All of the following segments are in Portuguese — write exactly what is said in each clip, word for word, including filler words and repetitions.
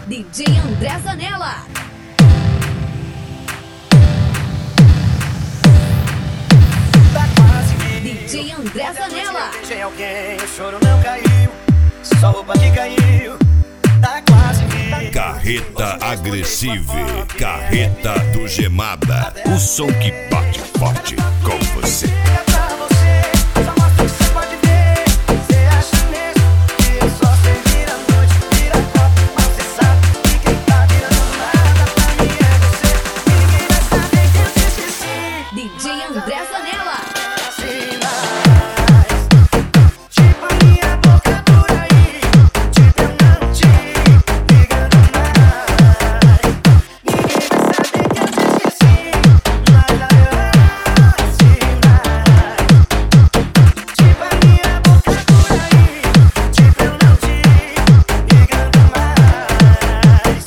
D J André Zanella. D J André Zanella. Beijei alguém, o choro não caiu, só roupa que caiu, tá quase que. Carreta Agressive, Carreta do Gemada, o som que bate forte com você. D J André Zanella. Tipo a minha boca por aí, tipo eu não te ligando mais. Ninguém vai saber que eu te esqueci, mas assim mais. Tipo a minha boca por aí, tipo eu não te ligando mais.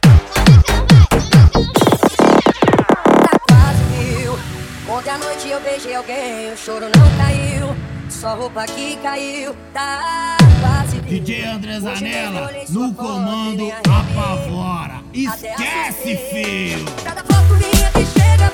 Tá quase mil. Ontem à noite eu beijei alguém, o choro não caiu, só roupa que caiu, tá quase D J André Zanella, no comando, apavora. Esquece, filho! Cada foto minha que chega